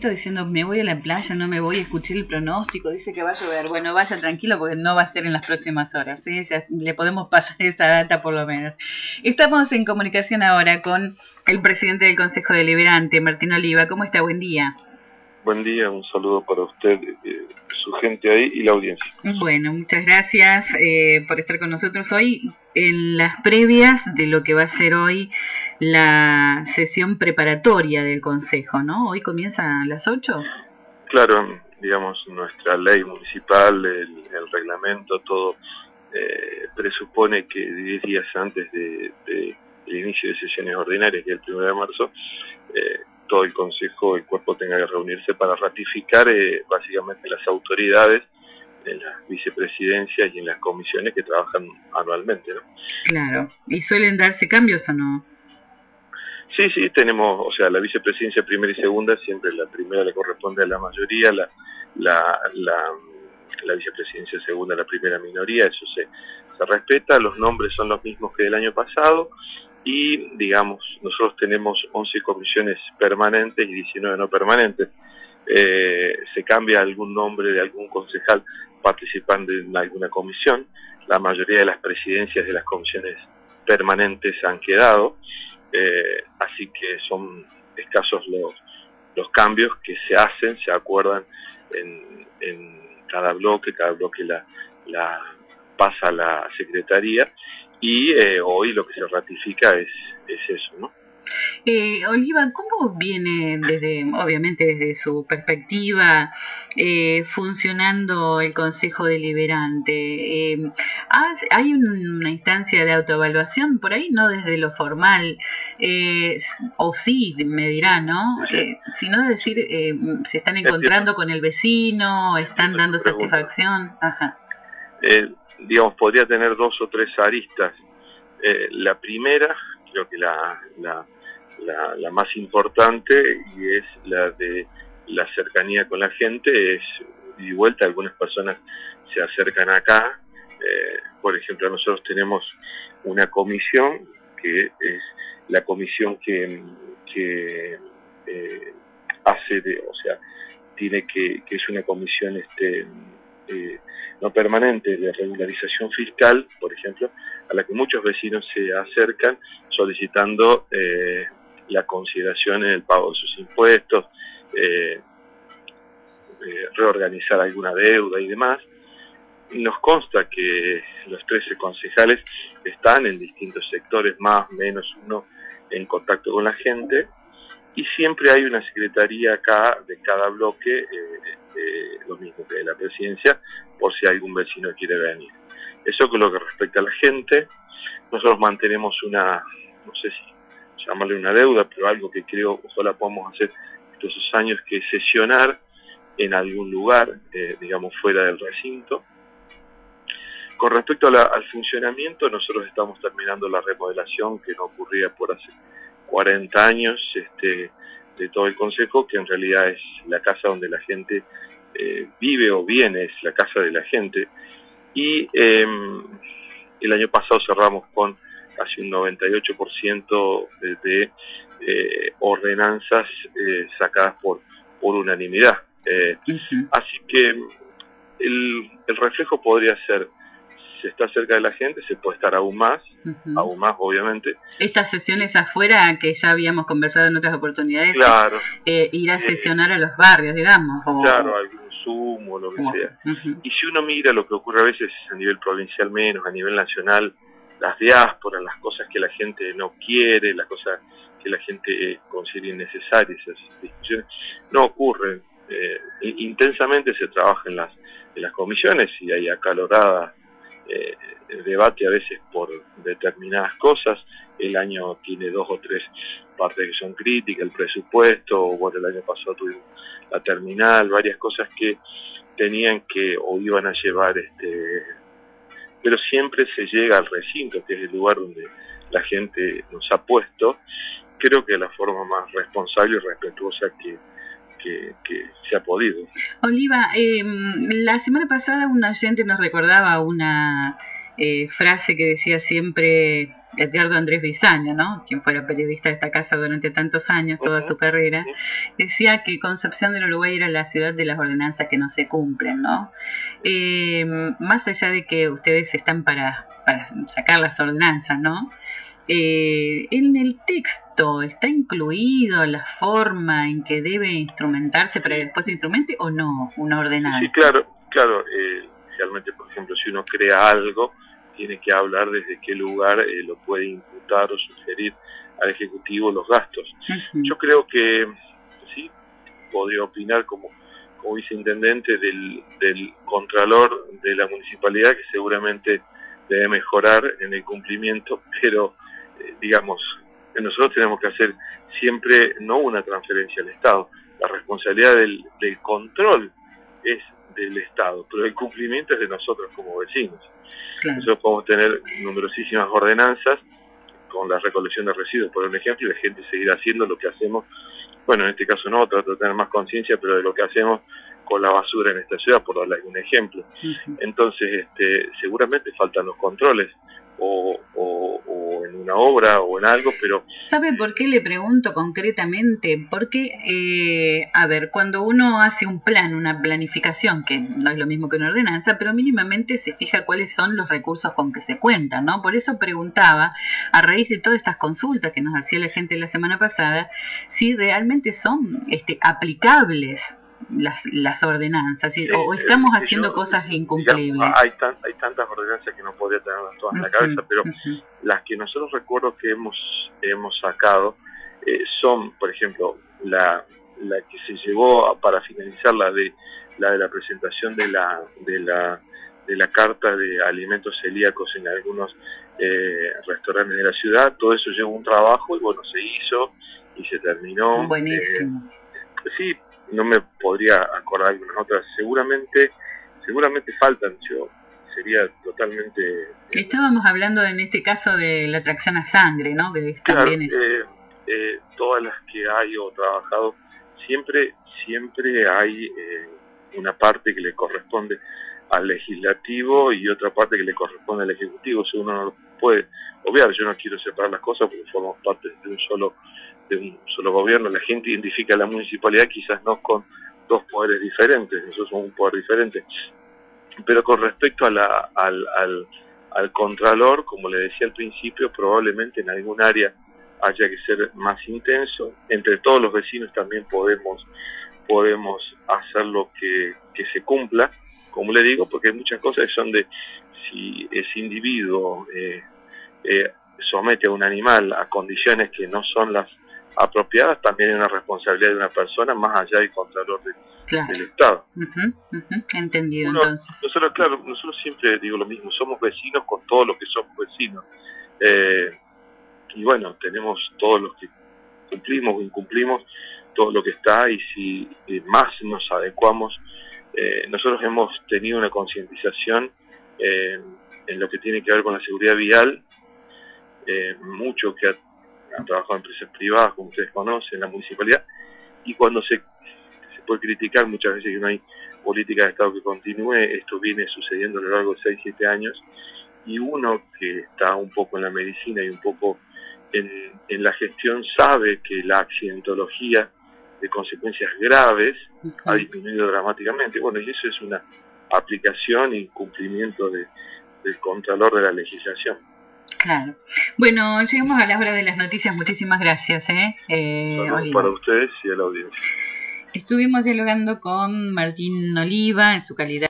mensajito diciendo me voy a la playa, no me voy, escuché el pronóstico, dice que va a llover. Bueno, vaya tranquilo porque no va a ser en las próximas horas, ¿sí? Ya le podemos pasar esa data por lo menos. Estamos en comunicación ahora con el presidente del Consejo Deliberante, Martín Oliva. ¿Cómo está? Buen día. Buen día, un saludo para usted, su gente ahí y la audiencia. Bueno, muchas gracias por estar con nosotros hoy en las previas de lo que va a ser hoy la sesión preparatoria del Consejo, ¿no? Hoy comienza a las 8. Claro, digamos, nuestra ley municipal, el reglamento, todo presupone que 10 días antes del inicio de sesiones ordinarias, que es el 1 de marzo, todo el Consejo, el cuerpo tenga que reunirse para ratificar básicamente las autoridades en las vicepresidencias y en las comisiones que trabajan anualmente, ¿no? Claro. ¿Y suelen darse cambios o no? Sí, tenemos, o sea, la vicepresidencia primera y segunda, siempre la primera le corresponde a la mayoría, la vicepresidencia segunda a la primera minoría, eso se respeta, los nombres son los mismos que del año pasado y, digamos, nosotros tenemos 11 comisiones permanentes y 19 no permanentes. Se cambia algún nombre de algún concejal participando en alguna comisión, la mayoría de las presidencias de las comisiones permanentes han quedado, así que son escasos los cambios que se hacen, se acuerdan en cada bloque la pasa a la secretaría y hoy lo que se ratifica es eso, ¿no? Oliva, ¿cómo viene obviamente desde su perspectiva, funcionando el Consejo Deliberante? ¿Hay una instancia de autoevaluación por ahí? No desde lo formal, o sí, me dirá, ¿no? Sino decir, ¿se están encontrando con el vecino? ¿Están dando satisfacción? Ajá. Digamos, podría tener 2 o 3 aristas. La primera, creo que la más importante, y es la de la cercanía con la gente, es y vuelta. Algunas personas se acercan acá, por ejemplo, nosotros tenemos una comisión que es la comisión que hace o sea, tiene que es una comisión no permanente de regularización fiscal, por ejemplo, a la que muchos vecinos se acercan solicitando la consideración en el pago de sus impuestos, reorganizar alguna deuda y demás. Nos consta que los 13 concejales están en distintos sectores, más o menos uno, en contacto con la gente, y siempre hay una secretaría acá de cada bloque, lo mismo que de la presidencia, por si algún vecino quiere venir. Eso con lo que respecta a la gente. Nosotros mantenemos una, no sé si llamarle una deuda, pero algo que creo ojalá podamos hacer estos 2 años, que es sesionar en algún lugar, digamos fuera del recinto. Con respecto al funcionamiento, nosotros estamos terminando la remodelación que no ocurría por hace 40 años de todo el Consejo, que en realidad es la casa donde la gente vive o viene, es la casa de la gente. Y el año pasado cerramos con casi un 98% de ordenanzas sacadas por unanimidad. Así que el reflejo podría ser, se está cerca de la gente, se puede estar aún más obviamente. Estas sesiones afuera que ya habíamos conversado en otras oportunidades, claro, ir a sesionar a los barrios, digamos. Claro, algún Zoom o lo que sea. Y si uno mira lo que ocurre a veces a nivel provincial menos, a nivel nacional, las diásporas, las cosas que la gente no quiere, las cosas que la gente considera innecesarias, esas discusiones, no ocurren. Intensamente se trabaja en las comisiones y hay acalorada debate a veces por determinadas cosas. El año tiene 2 o 3 partes que son críticas, el presupuesto, bueno, el año pasado tuvimos la terminal, varias cosas que tenían que o iban a llevar, pero siempre se llega al recinto, que es el lugar donde la gente nos ha puesto, creo que de la forma más responsable y respetuosa que se ha podido. Oliva, la semana pasada un oyente nos recordaba una frase que decía siempre Edgardo Andrés Brisaño, ¿no?, quien fuera periodista de esta casa durante tantos años, toda su carrera, decía que Concepción del Uruguay era la ciudad de las ordenanzas que no se cumplen, ¿no? Más allá de que ustedes están para sacar las ordenanzas, ¿no?, en el texto está incluido la forma en que debe instrumentarse para que después se instrumente, o no, una ordenanza. Sí, claro. Realmente, por ejemplo, si uno crea algo, tiene que hablar desde qué lugar lo puede imputar o sugerir al Ejecutivo los gastos. Yo creo que sí, podría opinar como viceintendente del Contralor de la Municipalidad, que seguramente debe mejorar en el cumplimiento, pero digamos, nosotros tenemos que hacer siempre no una transferencia al Estado. La responsabilidad del control es del Estado, pero el cumplimiento es de nosotros como vecinos. Claro. Nosotros podemos tener numerosísimas ordenanzas con la recolección de residuos, por ejemplo, y la gente seguirá haciendo lo que hacemos. Bueno, en este caso no, trato de tener más conciencia, pero de lo que hacemos con la basura en esta ciudad, por darle un ejemplo. Entonces, seguramente faltan los controles, o en una obra o en algo, pero... ¿Sabe por qué le pregunto concretamente? Porque, a ver, cuando uno hace un plan, una planificación, que no es lo mismo que una ordenanza, pero mínimamente se fija cuáles son los recursos con que se cuentan, ¿no? Por eso preguntaba, a raíz de todas estas consultas que nos hacía la gente la semana pasada, si realmente son aplicables las ordenanzas, o estamos haciendo cosas incumplibles. Digamos, hay tantas ordenanzas que no podría tenerlas todas en la cabeza, pero las que nosotros recuerdo que hemos sacado son, por ejemplo, la que se llevó para finalizar la de la presentación de la carta de alimentos celíacos en algunos restaurantes de la ciudad. Todo eso llevó un trabajo y bueno, se hizo y se terminó. Buenísimo. Sí, no me podría acordar algunas otras, seguramente faltan. Yo sería totalmente... Estábamos hablando en este caso de la tracción a sangre, ¿no? Que claro, también es... todas las que hay o trabajado, siempre hay una parte que le corresponde al legislativo y otra parte que le corresponde al ejecutivo. Si uno no lo puede obviar, yo no quiero separar las cosas porque formamos parte de un solo gobierno. La gente identifica a la municipalidad quizás no con dos poderes diferentes, nosotros somos un poder diferente, pero con respecto al contralor, como le decía al principio, probablemente en algún área haya que ser más intenso. Entre todos los vecinos también podemos hacer lo que se cumpla, como le digo, porque hay muchas cosas que son de si ese individuo somete a un animal a condiciones que no son las apropiadas, también hay una responsabilidad de una persona más allá del contralor del Estado. Entendido. Entonces nosotros siempre digo lo mismo, somos vecinos con todos los que somos vecinos, y bueno, tenemos todos los que cumplimos o incumplimos todo lo que está, y si más nos adecuamos. Nosotros hemos tenido una concientización en lo que tiene que ver con la seguridad vial, mucho que han trabajado en empresas privadas, como ustedes conocen, en la municipalidad, y cuando se puede criticar muchas veces que no hay política de Estado que continúe, esto viene sucediendo a lo largo de 6-7 años, y uno que está un poco en la medicina y un poco en la gestión sabe que la accidentología de consecuencias graves ha disminuido dramáticamente. Bueno, y eso es una aplicación y cumplimiento del Contralor de la legislación. Claro. Bueno, llegamos a la hora de las noticias. Muchísimas gracias. Saludos para ustedes y a la audiencia. Estuvimos dialogando con Martín Oliva en su calidad